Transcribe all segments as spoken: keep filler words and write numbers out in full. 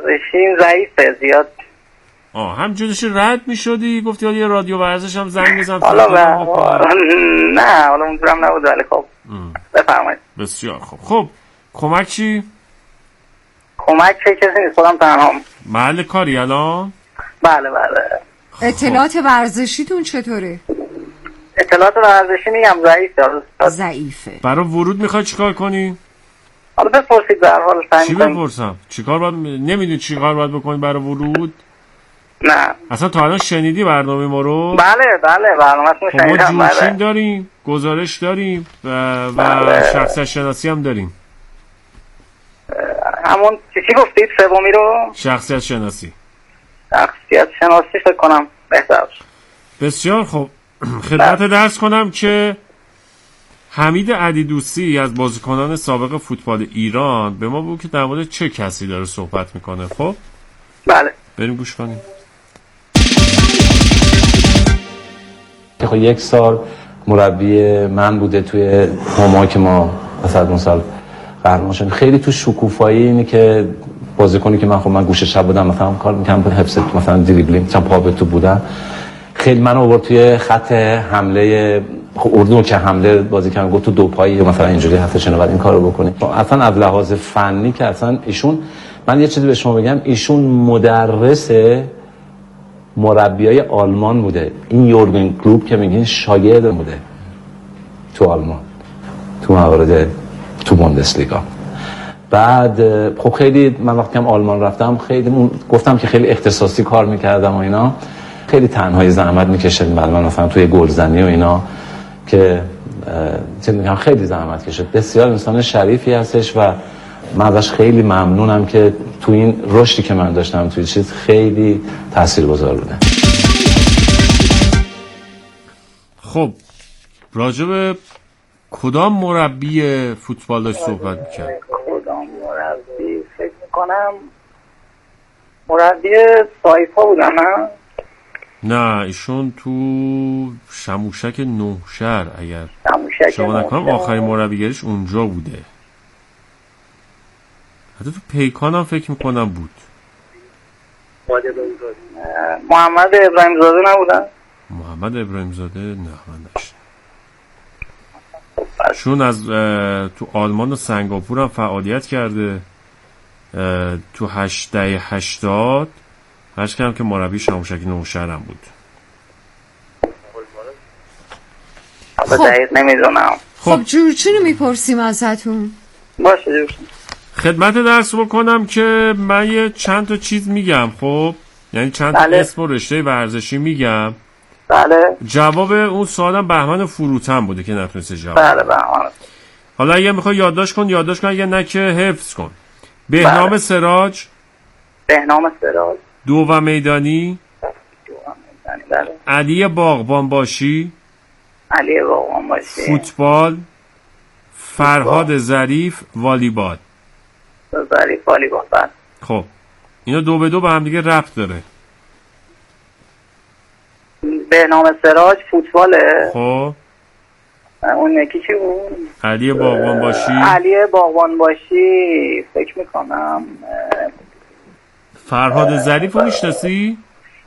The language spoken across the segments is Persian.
ورزشی ضعیفه زیاد. آه همجورش رد میشدی گفتی حالا یه رادیو ورزش هم زنگ بزن. حالا با... نه حالا اونجورم نبود ولی خب بفرمایید. بسیار خوب. خب کمک چی؟ کمک چه کسی نیست، خودم تنها. محل کاری الان؟ بله بله. اطلاعات ورزشیتون چطوره؟ اطلاعات ورزشی میگم ضعیفه. ضعیفه. برای ورود میخوای چیکار کنی؟ حالا بپرسید در حال سعی چی بپرسم؟ چیکار باید نمیدونی چیکار باید بکنی برای ورود؟ نه. اصلا تا الان شنیدی برنامه ما رو؟ بله بله برنامه‌تون شنیدم. ما جوشین داریم، گزارش داریم و, و شخصیت شناسی هم داریم. همون چی گفتید سومی رو؟ شخصیت شناسی. شخصیت شناسی فکر کنم بهتر. بسیار خوب. خدمت درس کنم که حمید علیدوستی از بازیکنان سابق فوتبال ایران به ما بگو که در مورد چه کسی داره صحبت میکنه. خب بله بریم گوش کنیم. که خب یک سال مربی من بوده توی هما که ما مثلا اون سال قهرمان شدیم. خیلی تو شکوفایی اینه که بازیکنی که من خب من گوشه چپ بودم مثلا کار می‌کردم بود حفظ مثلا دریبلینگ مثلا پا به تو بودم، خیلی منو آورد توی خط حمله خب اردو که حمله بازی کردن گفت تو دو پایی مثلا اینجوری هستش اینو بعد این کارو بکنی. اصلا از لحاظ فنی که اصلا ایشون، من یه چیزی به شما بگم، ایشون مدرس مربیای آلمان بوده. این یورگن کلوپ که میگین شاگرد بوده تو آلمان تو موارد تو بوندسلیگا. بعد خب خیلی من وقتی هم آلمان رفتم خیلی گفتم که خیلی اختصاصی کار میکردم و اینا، خیلی تنهایی زحمت میکشید. بعد من مثلا توی گلزنی و اینا که چه میگم خیلی زحمت کشید. بسیار انسان شریفی هستش و من ازش خیلی ممنونم که تو این رشدی که من داشتم توی چیز خیلی تاثیرگذار بوده. خب راجع به کدام مربی فوتبال داشت صحبت می‌کرد؟ کدام مربی فکر می‌کنم مربی سایپا بودن. نه نه ایشون تو شموشک نوشهر اگر شموشک شما نکنم آخرین مربیگریش اونجا بوده. حتی تو پیکان هم فکر میکنم بود. محمد ابراهیم زاده نبودن؟ محمد ابراهیم زاده نه من داشتم. چون از تو آلمان و سنگاپور هم فعالیت کرده. تو هشت دهه هشتاد هشت کم که مربی شموشک نوشهر هم بود. خب دقیق نمیدونم. خب جورچی رو میپرسیم ازتون؟ باشه جورچی. خدمت درس بکنم که من یه چند تا چیز میگم. خب یعنی چند تا بله. اسم و رشته ورزشی میگم. بله. جواب اون سوالم بهمن فروتن بوده که نتونسته جواب. بله بهمن. حالا اگه میخوای یادداشت کن یادداشت کن، اگه نه که حفظ کن. بهنام بله. سراج. بهنام سراج. دو و میدانی. دو و میدانی بله. علی باغبان باشی. علی باغبان باشی. فوتبال. فرهاد ظریف والیبال. ظریف والیبال بله. خب اینا دو به دو به هم دیگه ربط داره. بهنام سراج فوتباله. خب اون یکی چی بود؟ علی باغبان باشی. علی باغبان باشی فکر میکنم. فرهاد ظریف رو میشناسی؟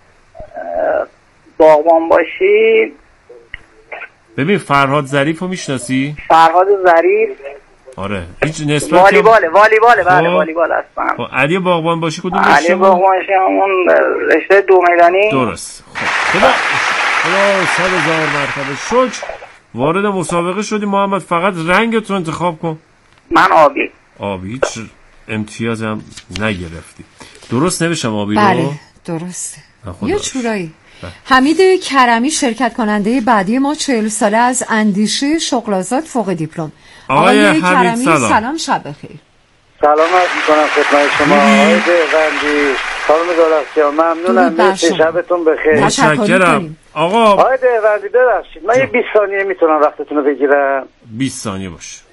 باغبان باشی. ببین فرهاد ظریف رو میشناسی؟ فرهاد ظریف آره هیچ نسبت والیباله والیباله بله والیبال هستم. خب علی باغبان باشی کدوم رشته؟ علی باغبان باشی همون رشته دو میدانی. درست. خب خدا خدا صد هزار مرتبه شکر وارد مسابقه شدی محمد. فقط رنگ تو انتخاب کن. من آبی. آبی هیچ امتیاز هم نگرفتی. درست نوشتم آبی رو؟ بله درسته. یه چورایی. حمید کرمی شرکت کننده بعدی ما چهل ساله از اندیشه شغل‌آزاد فوق دیپلم. آقای حمید سلام. سلام شب بخیر. سلام عرض می‌کنم خدمت شما آقای دهقندی. سلام دارم ممنونم. مرسی شبتون بخیر. متشکرم. آقا آقای دهقندی ببخشید من یه بیست ثانیه میتونم وقتتون رو بگیرم؟ بیست ثانیه باشه.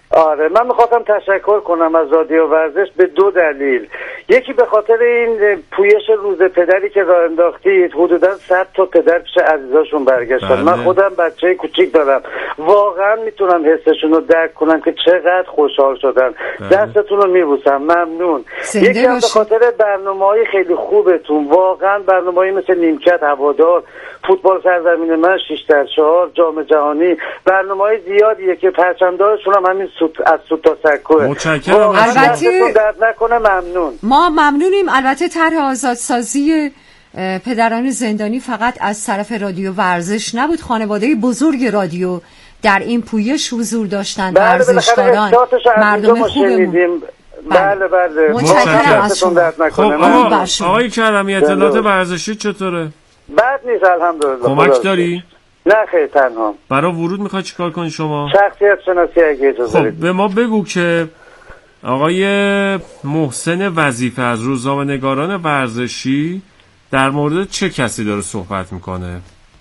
آره من میخواستم تشکر کنم از رادیو ورزش به دو دلیل. یکی به خاطر این پویش روز پدری که راه انداختید، حدودا صد تا پدر پیش عزیزاشون برگشتن. بله. من خودم بچه کوچیک دارم، واقعا میتونم حسشون رو درک کنم که چقدر خوشحال شدن. بله. دستتون رو میبوسم، ممنون. یکی هم به خاطر برنامه‌های خیلی خوبتون، واقعا برنامه‌ای مثل نیمکت هوادار، فوتبال سرزمین من، شش در چهار، جام جهانی، برنامه‌های زیادیه که پرچمدارشون هم همین سوت از سوت تا سکوه. متشکرم. البته درد نکنه، ممنون. ما ممنونیم. البته طرح آزادسازی پدران زندانی فقط از طرف رادیو ورزش نبود، خانواده بزرگ رادیو در این پویش حضور داشتن، ورزشکاران، مردم خوبمون. بله بله. متشکرم از شما. خب آقا آقای کرمی اطلاعات ورزشی چطوره؟ بد نیست الحمدلله. کمک داری؟ نه خیلی تنها. برای ورود میخوای چیکار کنی شما؟ شخصیت شناسی اگه اجازه بدید. خب به ما بگو که آقای محسن وظیفه از روزنامه‌نگاران ورزشی در مورد چه کسی داره صحبت میکنه؟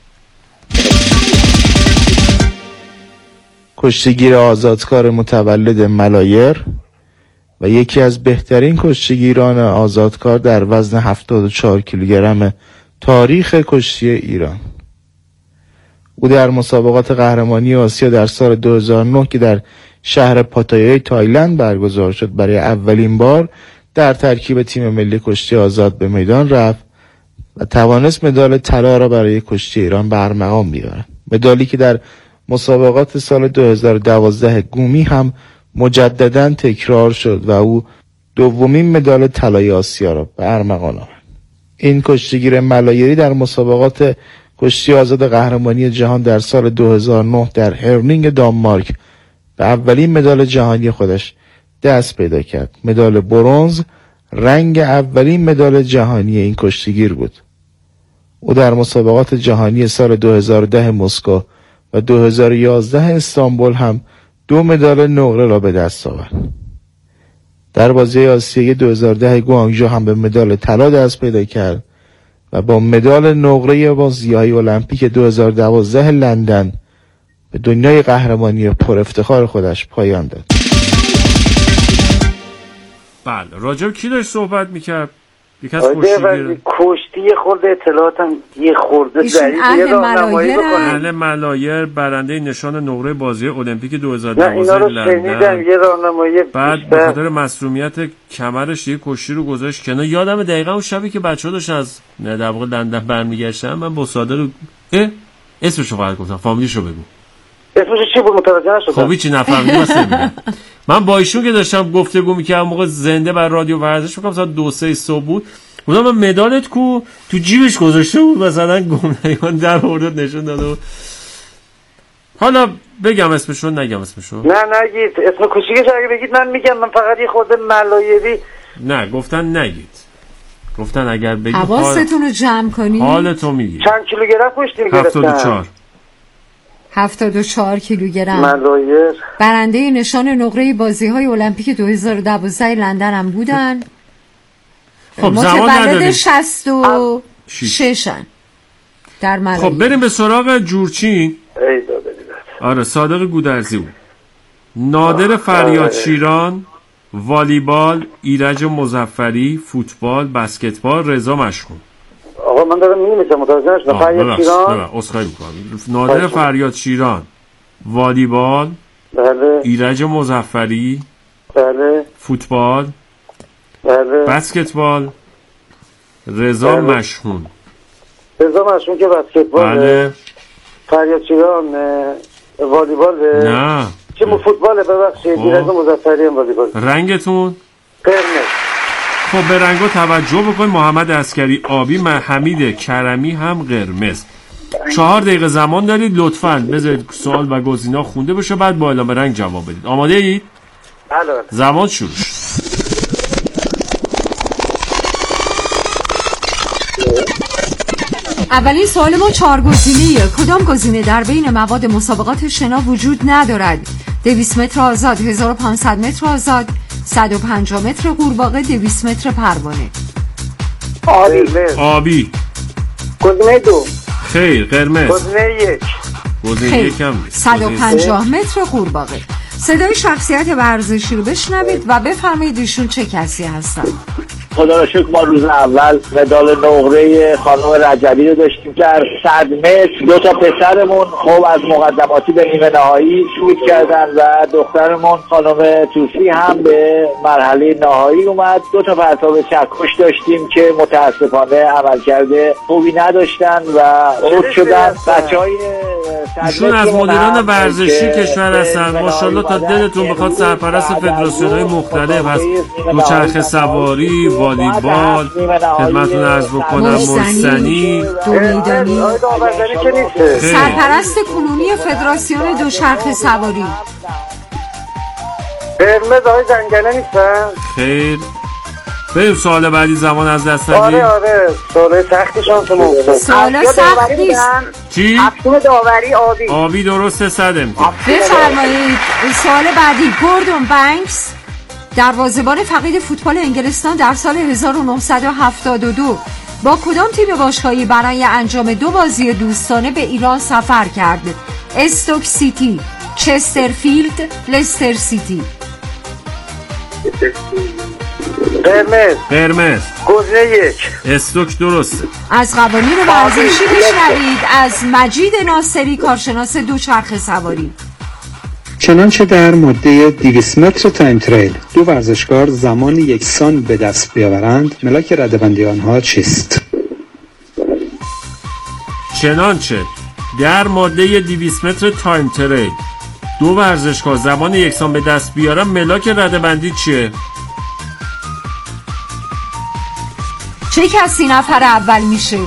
کشتیگیر آزادکار متولد ملایر و یکی از بهترین کشتیگیران آزادکار در وزن هفتاد و چهار کیلوگرم تاریخ کشتی ایران. او در مسابقات قهرمانی آسیا در سال دو هزار و نه که در شهر پاتایای تایلند برگزار شد برای اولین بار در ترکیب تیم ملی کشتی آزاد به میدان رفت و توانست مدال طلا را برای کشتی ایران به ارمغان بیارد. مدالی که در مسابقات سال دو هزار و دوازده گومی هم مجددا تکرار شد و او دومین مدال طلای آسیا را به ارمغان آورد. این کشتیگیر ملایری در مسابقات کشتی آزاد قهرمانی جهان در سال دو هزار و نه در هرنینگ دانمارک به اولین مدال جهانی خودش دست پیدا کرد. مدال برنز رنگ اولین مدال جهانی این کشتیگیر بود. او در مسابقات جهانی سال دو هزار و ده مسکو و دو هزار و یازده استانبول هم دو مدال نقره را به دست آورد. در بازی آسیایی دو هزار و ده گوانگژو هم به مدال طلا دست پیدا کرد و با مدال نقره بازی‌های المپیک دو هزار و دوازده لندن به دنیای قهرمانی پر افتخار خودش پایان داد. بله راجب کی داشت صحبت میکرد؟ یک از کشتیگیر کشتی خورده اطلاعاتم یه خورده ضعیفه. اهل ملایر اهل ملایر برنده نشان نقره بازی المپیک دو هزار و دوازده لندن. یه راهنمایی بعد به خاطر مسئولیت کمرش یه کشتی رو گذاشت کنار. یادم دقیقاً اون شبی که بچه‌ها داشتن از نه در واقع لندن برمیگشتن، من با صادق اه اسمشو فقط گفتم، فامیلیشو بگو. اسمش چی بود متوجه نشدم. خب هیچی نفهمیدم اصلا. من با ایشون که داشتم گفتگو می‌کردم موقع زنده بر رادیو ورزش، فکر کنم ساعت دو سه صبح بود. گفتم من مدالت کو تو جیبش گذاشته بود، مثلا گمنگان در آورد نشون داد. حالا بگم اسمشو نگم اسمشو؟ نه نگید اسم کوچیکش اگه بگید من میگم. من فقط یه خورده ملایری. نه گفتن نگید، گفتن اگر بگید حواستون رو جمع کنید. حالتو میگی. چند کیلوگرم کشتی گرفتن؟ هفتاد و چهار هفتاد و چهار کیلوگرم. ملایر برنده نشان نقره بازی‌های المپیک دو هزار و دوازده لندن هم بودن. خب متولد شصت و ششن در ملایر. خب بریم به سراغ جورچین. آره صادق گودرزی بود. نادر فریاد شیران، والیبال، ایرج مظفری، فوتبال، بسکتبال، رضا مشکون. آقا من دارم می‌نویسم متوجه نشدم. فریاد شیران، نه اسخای می‌کنم. نادر فریاد شیران، والیبال، بله. ایرج مظفری، بله. فوتبال، بله. بسکتبال، رضا بله. مشکون. رضا مشکون که بسکتبال. بله. فریاد شیران والیبال. نه. چه فوتباله ببخشید. ایرج مظفری هم والیبال. رنگتون؟ قرمز. خب به رنگا توجه بکن. محمد عسکری آبی، حمید کرمی هم قرمز. چهار دقیقه زمان دارید، لطفاً بذارید سوال و گزینه‌ها خونده بشه، بعد با اعلام رنگ جواب بدید. آماده اید؟ بله. زمان شروع. اولین سوال ما چهار گزینه‌ایه. کدام گزینه در بین مواد مسابقات شنا وجود ندارد؟ دویست متر آزاد، هزار و پانصد متر آزاد، صد و پنجاه متر قورباغه، دویست متر پروانه. آبی. آبی. گزینه دو. خیر قرمز. گزینه یک. گزینه یک هم نیست. صد و پنجاه متر قورباغه. صدای شخصیت ورزشی رو بشنوید و بفرمایید ایشون چه کسی هستن. خدا را شکر ما روز اول مدال نقره خانم رجبی رو داشتیم در صد متر. دو تا پسرمون خب از مقدماتی به نیمه نهایی صعود کردن و دخترمون خانم توسی هم به مرحله نهایی اومد. دو تا پرتاب چکش داشتیم که متاسفانه عملکرد خوبی نداشتن و صعود شدن. بچهای ایشون از مدیران ورزشی کشور هستن. ماشاءالله تا دلتون بخواد سرپرست فدراسیون‌های مختلف هست، دوچرخه سواری، والیبال، خدمتتون عرض بکنم مرسنی، دومیدانی، سرپرست کنونی فدراسیون دوچرخه سواری. قرمز آقای زنگله نیستن؟ خیر بریم سوال بعدی. زمان از دست ندید. آره آره سوال سختی شانسمون افتاد. سوال سخت نیست. چی؟ افسون داوری آبی. آبی درسته. صد امتیاز. بفرمایید. سوال بعدی. گوردون بانکس دروازه‌بان فقید فوتبال انگلستان در سال هزار و نهصد و هفتاد و دو با کدام تیم باشگاهی برای انجام دو بازی دوستانه به ایران سفر کرد؟ استوک سیتی، چسترفیلد، لستر سیتی. قرمز. قرمز. گزینه یک. استوک درسته. از قوانین ورزشی بشنوید از مجید ناصری، کارشناس دوچرخه سواری. چنانچه در ماده دویست متر تایم تریل دو ورزشکار زمان یکسان به دست بیاورند، ملاک رده‌بندی آنها چیست؟ چنانچه در ماده دویست متر تایم تریل دو ورزشکار زمان یکسان به دست بیارن، ملاک رده‌بندی چیه؟ چه کسی نفر اول میشه؟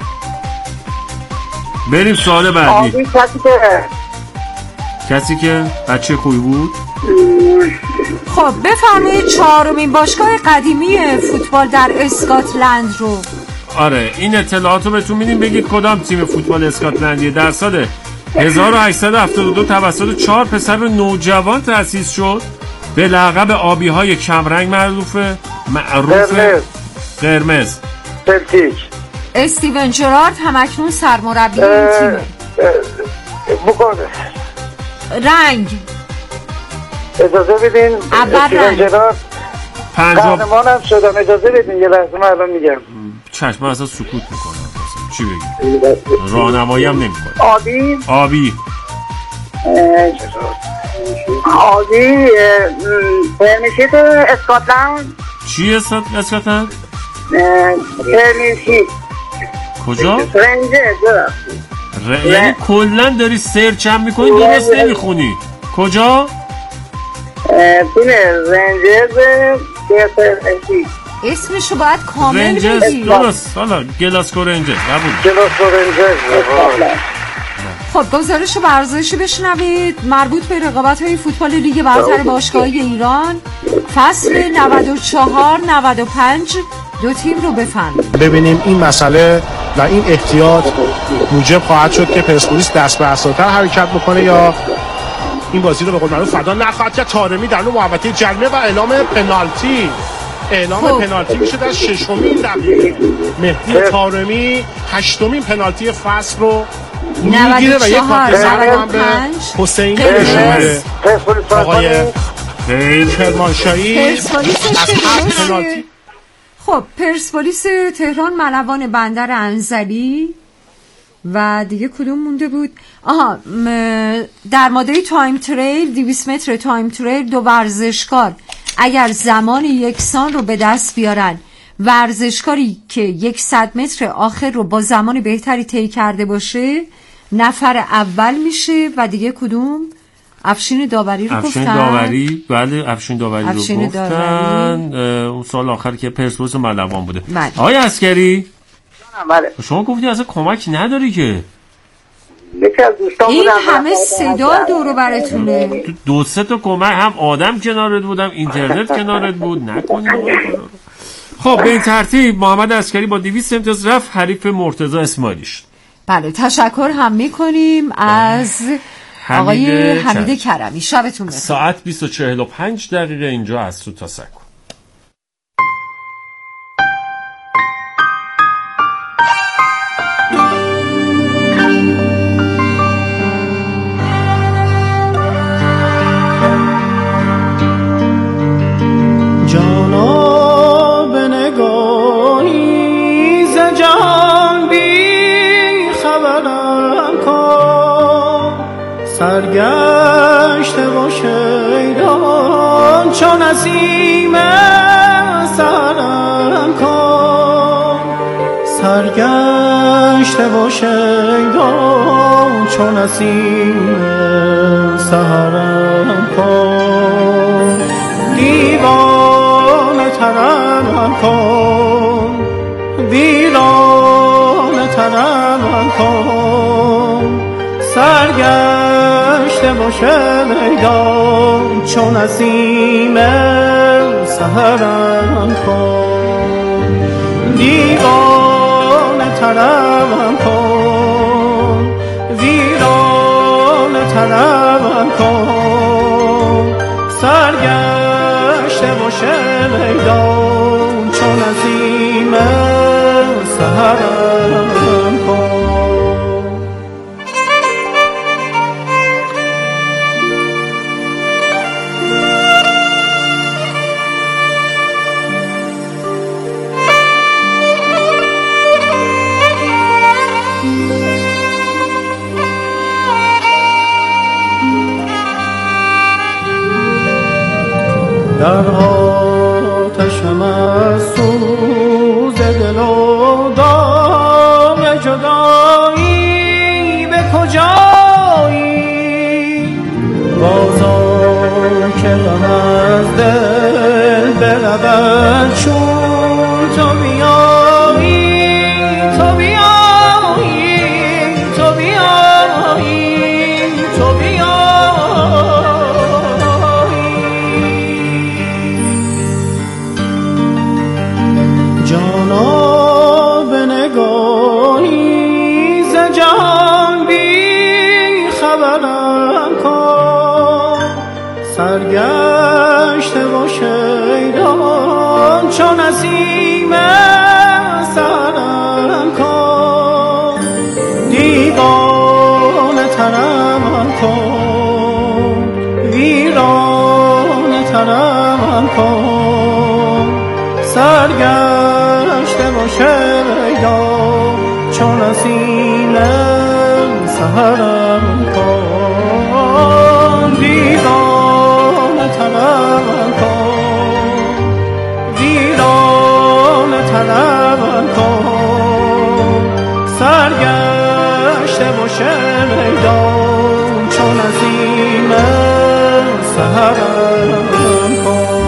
بریم سوال بعدی. آبی کسی که کسی که بچه خوبی بود. خب بفرمایید چهارمین باشگاه قدیمی فوتبال در اسکاتلند رو. آره این اطلاعات رو بهتون میدیم بگید کدام تیم فوتبال اسکاتلندیه در سال هزار و هشتصد و هفتاد و دو توسط چهار پسر نوجوان تأسیس شد. به لقب آبی های کمرنگ معروفه. معروفه. قرمز. سلتیک. استیون جرارد همکنون سرمربی این تیمه. بکنه رنگ اجازه بدین. اول رنگ پنجاب قهرمانم شدم. اجازه بدین یه لحظه من الان میگم. چشم اصلا سکوت میکنم. چی بگیم؟ راهنمایی هم نمیکنه. آبی آبی آبی پرمیشیت اسکاتلند. چی اسکاتلند؟ پرمیشیت کجا؟ رنجر. ر... یعنی کلن داری سرچ هم میکنی درست نمیخونی. کجا؟ تیم رنجرز. اسمشو باید کامل رنجرز بگی. درست. حالا گلاسکو رنجرز قبول. گلاسکو رنجرز. خب گزارش ورزشی بشنوید مربوط به رقابت‌های فوتبال لیگ برتر باشگاهی ایران فصل نود و چهار نود و پنج. دو تیم رو بفهمید. ببینیم این مسئله و این احتیاط موجب خواهد شد که پرسپولیس دست به عصاتر حرکت بکنه یا این بازی رو به قول معروف فدا نخواهد کرد. طارمی در نوع محوطه جریمه و اعلام پنالتی. اعلام خوب. پنالتی میشه در ششمین دقیقه. مهدی طارمی هشتمین پنالتی فصل رو میگیره و یک کارت هم به حسین نشونه آقای کرمانشاهی از هفت پنالتی. خب پرسپولیس تهران ملوان بندر انزلی و دیگه کدوم مونده بود؟ آها در ماده تایم تریل دویست متر تایم تریل دو ورزشکار اگر زمان یکسان رو به دست بیارن، ورزشکاری که صد متر آخر رو با زمان بهتری طی کرده باشه نفر اول میشه. و دیگه کدوم؟ افشین داوری رو افشین گفتن. داوری بله افشین داوری افشین رو گفتن. داوری. اون سال آخر که پرسپولیس و ملوان بوده. بله. آقای عسکری بله. شما گفتی اصلا کمک نداری که. یکی از دوستان این بودم همه صدا دورو براتونه. دو سه تا کمک هم آدم کنارت بودم اینترنت کنارت بود نکنی. خب به این ترتیب محمد عسکری با دویست امتیاز رفت حریف مرتضی اسماعیلی شد. بله تشکر هم میکنیم از آقای حمید کرمی. شبتون بخیر. ساعت بیست و چهل و پنج دقیقه اینجا از سو تا سکو. سرگشته و شیدان چون نسیم سرم کن، سرگشته و شیدان چون نسیم سرم کن، دیوانه ترم کن، ویرانه ترم کن، سرگشته باشه میدان چون نسیم سحرم کن، دیوانه ترم کن، ویرانه ترم کن، سرگشته باشه میدان چون نسیم سحرم کن. در آتشم از سوز دل و دام جدایی به کجایی، بازا که غم از دل برود چون تو بیایی، تو بیایی، تو بیایی، تو بیایی. جانا به نگاهی ز جهان بی خبرم کن، سرگشته و شیدان چون نسیم سرم کن، دیوانه ترم کن، ویرانه ترم کن، سرگشته باشه میدان چون نسیم سحرم کن، دیوانه ترم کن، ویرانه ترم کن، سرگشته باشه میدان چون نسیم سحرم کن.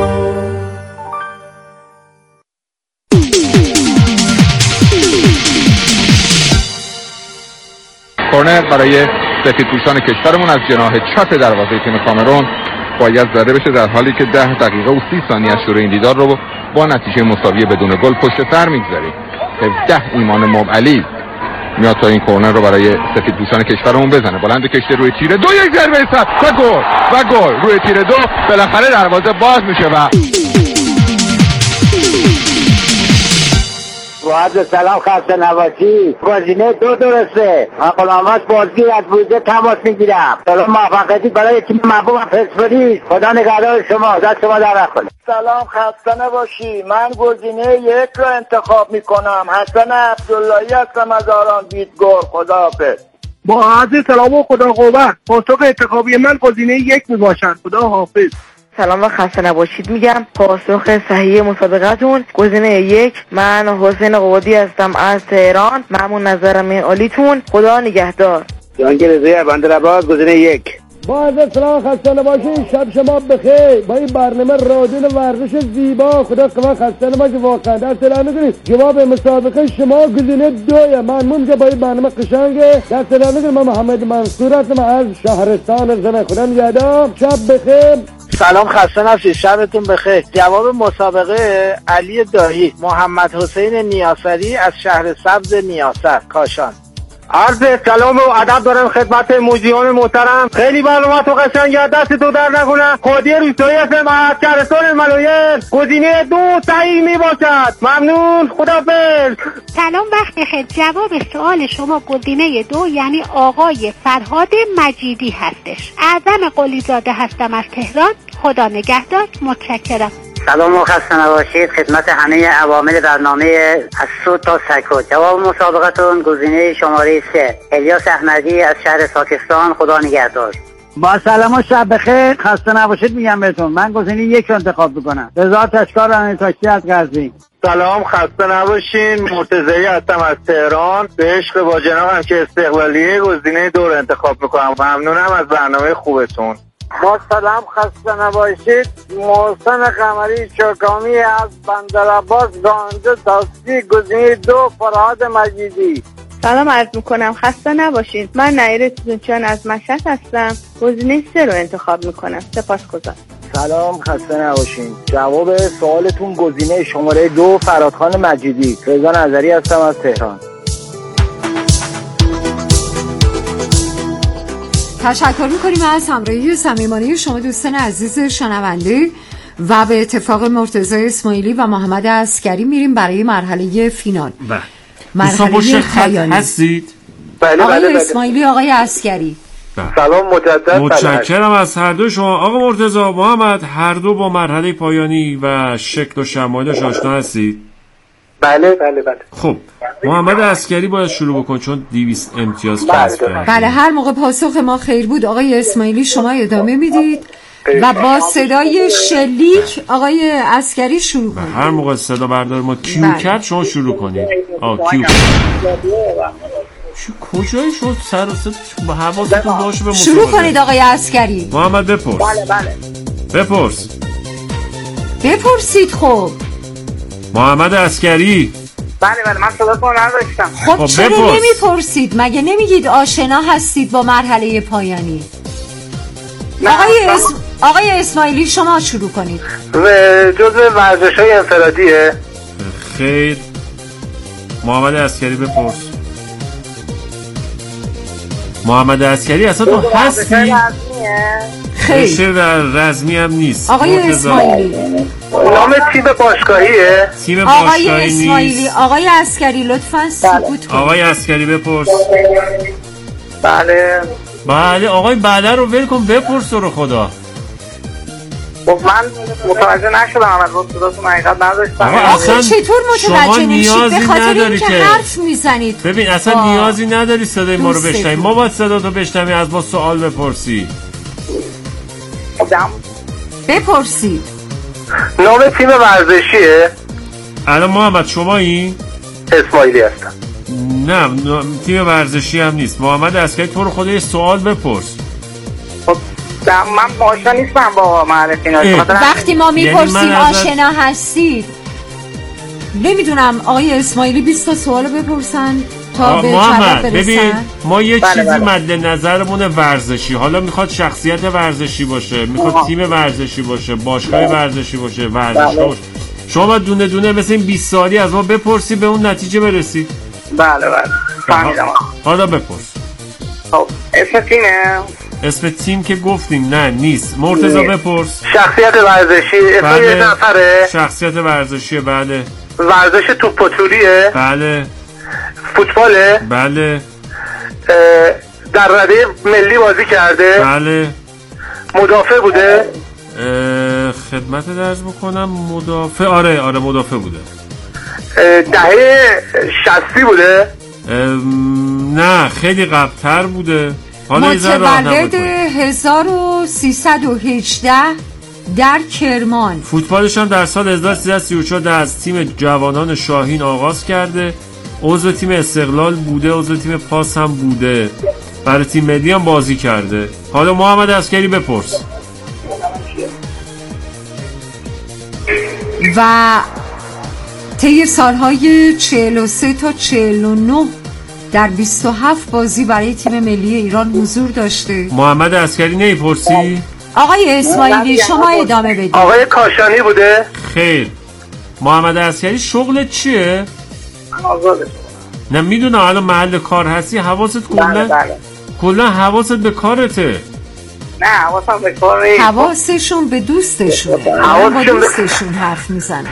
کورنر برای سفیدپوشان کشورمون از جناح چپ دروازه تیم کامرون باید زده بشه، در حالی که ده دقیقه و سی ثانیه از شروع این دیدار رو با نتیجه مساوی بدون گل پشت سر میگذاریم. هفده ایمان مومعلی میاد تا این کورنر رو برای سفیدپوشان کشورمون بزنه، بلند کشته روی تیر دو، یک ضربه ثابت و گل و گل روی تیر دو، بالاخره دروازه باز میشه و باید سلام خسته نباشی. گزینه دو درسته. من قلمت بازی از بوده تماس میگیرم. سلام موفقیتی برای تیم محبوبم پرسپولیس. خدا نگهدار شما، دست شما در نکنه. سلام خسته نباشی. من گزینه یک رو انتخاب میکنم. حسن عبداللهی هستم از آران بیتگل. خداحافظ. با عرض سلام و خدا قوت. پاسخ انتخابی من گزینه یک میباشد. خدا حافظ. سلام و خسته نباشید میگم. پاسخ صحیح مسابقتون گزینه یک. من حسین قوادی هستم از تهران. ممنون نظرم عالیتون. خدا نگهدار. جهانگیر رضایی بندرعباس گزینه یک. با عرض سلام خسته نباشید. شب شما بخیر. با این برنامه رادیو ورزش زیبا خدا شما خسته نباشید. واقعا دست در نکنید. جواب مسابقه شما گزینه دوه. ممنون که با این برنامه قشنگه. دست در نکنید. من محمد منصور هستم از شهرستان زن. خدا نگهدار. شب بخیر. سلام خسته نباشید. شبتون بخیر. جواب مسابقه علی دایی. محمد حسین نیاسری از شهر سبز نیاسر کاشان. عرض سلام و ادب دارم خدمت موزیون محترم. خیلی برنامه تو قشنگه، دست تو در نکنه. خودی روستایی هستم از شهرستان ملایر. گزینه دو صحیح می باشد. ممنون. خداحافظ. سلام وقت بخیر. جواب سوال شما گزینه دو یعنی آقای فرهاد مجیدی هستش. اعظم قلی زاده هستم از تهران. خدا نگهدار. متشکرم. سلام و خسته نباشید خدمت همه عوامل برنامه از سود تا سکو. جواب مسابقتون گزینه شماره سه، الیاس احمدی از شهر پاکستان. خدا نگهدار. با سلام و شب بخیر، خسته نباشید میگم بهتون. من گزینه یک رو انتخاب میکنم، رضا تشکار رانندگی از قزوین. سلام، خسته نباشین. مرتضی هستم از تهران. به عشق با جنابم که استقلالیه، گزینه دو رو انتخاب میکنم. ممنونم از برنامه خوبتون. با سلام، خسته نباشید. محسن قمری چوکامی از بندرعباس گانجه تاکسی. گزینه دو، فرهاد مجیدی. سلام عرض میکنم، خسته نباشید. من نایره تونچان از مشهد هستم. گزینه سه رو انتخاب میکنم. سپاسگزارم. سلام، خسته نباشین. جواب سوالتون گزینه شماره دو، فرهادخان مجیدی. رضا نظری هستم از تهران. تشکر میکنیم از همراهی صمیمانه شما دوستان عزیز شنونده و به اتفاق مرتضی اسماعیلی و محمد عسکری میریم برای مرحله فینال. بله. مرحله پایانی. هستید؟ بله آقای بله اسماعیلی، آقای عسکری. سلام مجدد. متشکرم از هر دو شما. آقا مرتضی، محمد، هر دو با مرحله پایانی و شکل و شمایلش آشنا هستید؟ بله بله بله. خب محمد عسکری باید شروع بکن چون دویست امتیاز کسب کرد. بله، هر موقع پاسخ ما خیر بود آقای اسماعیلی شما ادامه میدید و با صدای شلیک آقای عسکری شروع کنید. هر موقع صدا بردار ما کیو بله. کرد شما شروع کنید. آه کیو شو کجایی شما سر و صدا حواستون باشه به شروع کنید آقای عسکری. محمد بپرس. بله بله. بپرس. بپرسید. خب محمد عسکری. بله بله، من صداتون نداشتم. خب, خب چرا نمیپرسید؟ مگه نمیگید آشنا هستید با مرحله پایانی؟ آقای, اسم... آقای اسماعیلی شما شروع کنید. جزء ورزش‌های انفرادیه؟ خیر. محمد عسکری بپرس. محمد عسکری اصلا تو هستی؟ خیر در رزمی هم نیست. آقای اسماعیلی نام تیم باشگاهیه؟ تیم باشگاهی آقای اسماعیلی نیست. آقای عسکری لطفاً سکوت کنید. آقای عسکری بپرس. بله بله آقای بله رو ول کن، بپرس رو خدا. خب من متوجه نشدم، اول صداتون حقیقت نداشتم. آقا چطور متوجه نمیشید؟ به خاطر اینکه حرف میزنید. ببین اصلا آه. نیازی نداری صدای ما رو بشنوی، ما باید صداتو بشنوی، از ما سوال بپرسی. بپرسید. نام تیم ورزشیه؟ الان محمد شمایی؟ اسماعیلی هستم. نه تیم ورزشی هم نیست. محمد عسکری تو رو خدا یه سوال بپرس. خب من آشنا نیستم با معرفی. وقتی ما میپرسیم یعنی آشنا هستید، نمیدونم آقای اسماعیلی بیست تا سوال بپرسن تا به جواب برسن. ببین ما یه بله چیزی بله. مد نظرمون ورزشی، حالا میخواد شخصیت ورزشی باشه، میخواد آه. تیم ورزشی باشه، باشگاه ورزشی باشه، ورزشگاه بله. باشه. شما باید دونه دونه مثل این بیست سالی از ما بپرسی به اون نتیجه برسی. بله بله فهمیدم. حالا بپرس. خب اسم تیمه؟ اسم تیم که گفتیم نه نیست. مرتضی بپرس. شخصیت ورزشی اسم بله. یه نفره؟ شخصیت ورزشیه. بله. ورزش توپ و توریه؟ بله. فوتباله؟ بله. در رده ملی بازی کرده؟ بله. مدافع بوده؟ خدمت درز بکنم مدافع. آره آره مدافع بوده. دهه شصتی بوده؟ نه خیلی قبل‌تر بوده. متولد هزار و سیصد و هجده در کرمان. فوتبالش هم در سال هزار و سیصد و سی و چهار از تیم جوانان شاهین آغاز کرده. عضو تیم استقلال بوده، عضو تیم پاس هم بوده، برای تیم ملی هم بازی کرده. حالا محمد عسکری بپرس. و طی سالهای چهل و سه تا چهل و نه در بیست و هفت بازی برای تیم ملی ایران حضور داشته. محمد عسکری نمیپرسی؟ آقای اسماعیلی شما ادامه بدید. آقای کاشانی بوده؟ خیر. محمد عسکری شغلت چیه؟ آزاده. نه میدونم الان محل کار هستی، حواست کلا کلا حواست به کارته. نه حواسم به کار نیست. حواسشون به دوستشونه. با دوستشون حرف میزنن.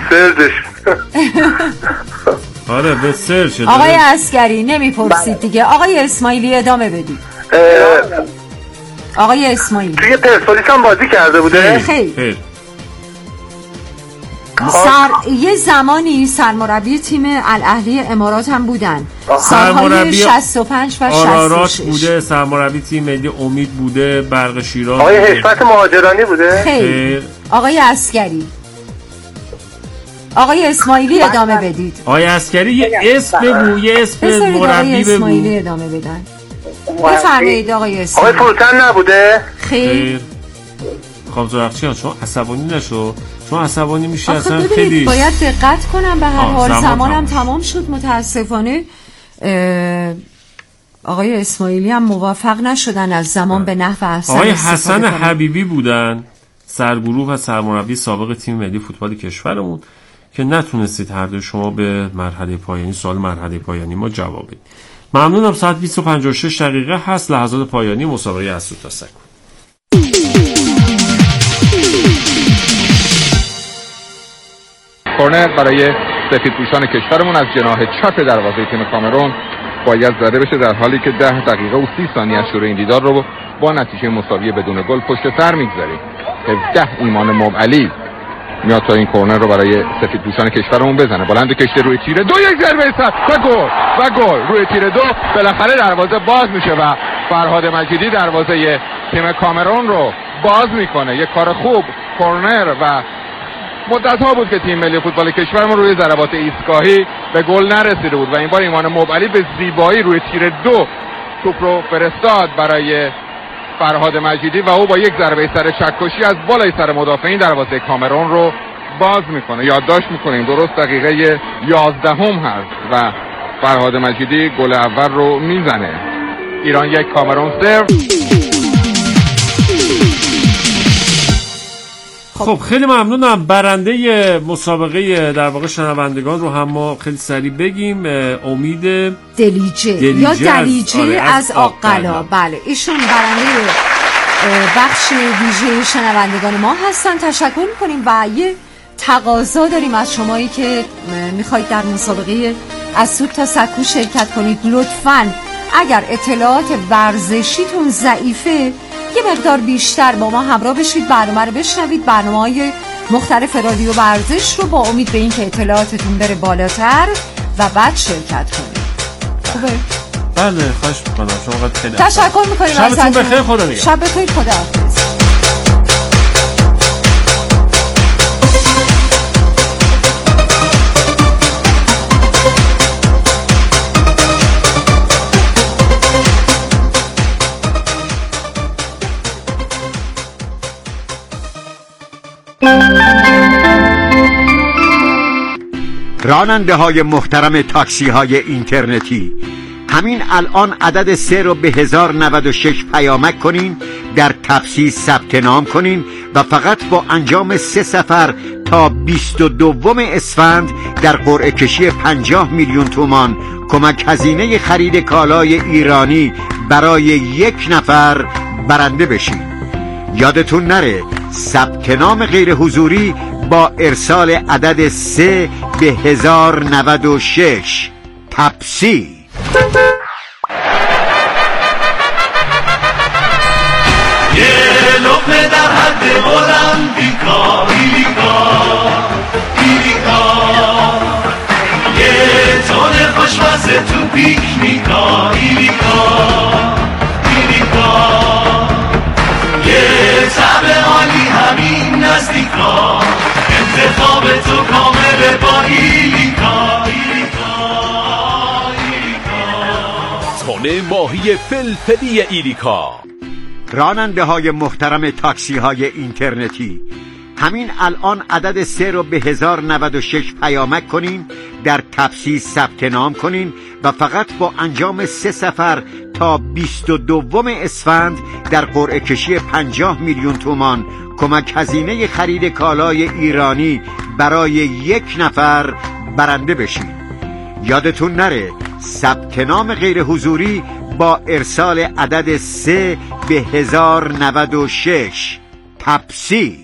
آره به سر شده. آقای عسکری نمیپرسید دیگه. آقای اسماعیلی ادامه بدید. آقای اسماعیلی توی پرسپولیس هم بازی کرده بوده؟ خیر. سر... یه زمانی سرمربی تیم الاهلی امارات هم بودن، سالهای شصت و پنج و آرارات شصت و شش بوده، سرمربی تیم ملی امید بوده، برق شیراز. آقای حشمت مهاجرانی بوده؟ خیر. آقای عسکری. آقای اسماعیلی ادامه بدید. آقای عسکری یه اسم بگو، یه اسم مربی بگو. آقای اسماعیلی ادامه بدن. بفرمایید آقای اسماعیلی. آقای فروتن نبوده؟ خیر. خانم زرافشان شما عصبانی نشو، چون عصبانی میشه آخه اصلا ببینید خیلی باید دقت کنم به هر حال. زمان زمانم تمام. تمام شد متاسفانه. آقای اسماعیلی هم موافق نشدن از زمان به نحو احسن. آقای حسن حبیبی بودن، سرگروه و سرمربی سابق تیم ملی فوتبال کشورمون، که نتونستید هر دو شما به مرحله پایانی، سوال مرحله پایانی ما جواب بدید. ممنونم. ساعت بیست و پنج و شش دقیقه هست، لحظات پایانی مسابقه از سوت تا سکو. کورنر برای سفیدپوشان کشورمون از جناح چپ دروازه تیم کامرون باید زده بشه، در حالی که ده دقیقه و سی ثانیه از شروع این دیدار رو با نتیجه مساوی بدون گل پشت سر میگذاریم. هفده ایمان مبعلی میاد تا این کورنر رو برای سفیدپوشان کشورمون بزنه. بلند کشته روی تیره دو، یک ضربه ایستاد و گل و گل روی تیره دو. بالاخره دروازه باز میشه و فرهاد مجیدی دروازه تیم کامرون رو باز میکنه. یک کار خوب. کورنر و مدت ها بود که تیم ملی فوتبال کشورمون روی ضربات ایستگاهی به گل نرسیده بود و این بار ایمان مبعلی به زیبایی روی تیر دو توپ رو فرستاد برای فرهاد مجیدی و او با یک ضربه سر چکشی از بالای سر مدافعین دروازه کامرون رو باز میکنه. یادداشت میکنیم درست دقیقه یازدهم هست و فرهاد مجیدی گل اول رو میزنه. ایران یک کامرون صفر. خب خیلی ممنونم. برنده مسابقه در واقع شنوندگان رو هم ما خیلی سریع بگیم. امید دلیجه, دلیجه یا دلیجه از, آره از آقلا. بله ایشون برنده بخش ویژه شنوندگان ما هستن. تشکر میکنیم و یه تقاضا داریم از شمایی که میخواید در مسابقه از سوت تا سکو شرکت کنید. لطفاً اگر اطلاعات ورزشیتون ضعیفه یه مقدار بیشتر با ما همراه بشید، برنامه رو بشنوید، برنامه‌های مختلف رادیو ورزش رو، با امید به این که اطلاعاتتون بره بالاتر و بعد شرکت کنید. خوبه؟ بله خواهش میکنم. شما خیلی تشکر میکنیم. شبتون بخیر. خدا نگهدار. شب بخیر. خدا حافظ. راننده های محترم تاکسی های اینترنتی، همین الان عدد سه رو به هزار نود و شش پیامک کنین، در تپسی ثبت نام کنین و فقط با انجام سه سفر تا بیست و دوم اسفند در قرعه کشی پنجاه میلیون تومان کمک هزینه خرید کالای ایرانی برای یک نفر برنده بشین. یادتون نره ثبت نام غیر حضوری با ارسال عدد سه به هزار نود و شش. تپسی. یه لقمه در حد المپیکا ایلیکا ایلیکا، یه تون خوشمزه تو پیکنیکا ایلیکا ایلیکا، یه طعم عالی همین نزدیکا، انتخاب تو کامل با ایلیکا ایلیکا ایلیکا. تون ماهی فلفلی ایلیکا. راننده های محترم تاکسی های اینترنتی، همین الان عدد سه رو به هزار نود و شش پیامک کنین، در تپسی ثبت نام کنین و فقط با انجام سه سفر تا بیست و دوم اسفند در قرعه کشی پنجاه میلیون تومان کمک هزینه خرید کالای ایرانی برای یک نفر برنده بشین. یادتون نره ثبت نام غیر حضوری با ارسال عدد سه به هزار نود و شش. تپسی.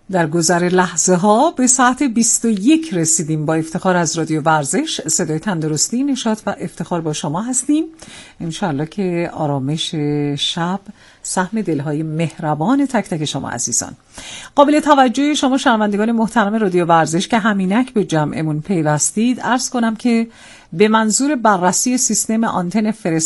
در گذر لحظه ها به ساعت بیست و یک رسیدیم. با افتخار از رادیو ورزش، صدای تندرستی، نشاط و افتخار با شما هستیم. انشالله که آرامش شب سهم دلهای مهربان تک تک شما عزیزان. قابل توجه شما شنوندگان محترم رادیو ورزش که همینک به جمعمون پیوستید، عرض کنم که به منظور بررسی سیستم آنتن فرست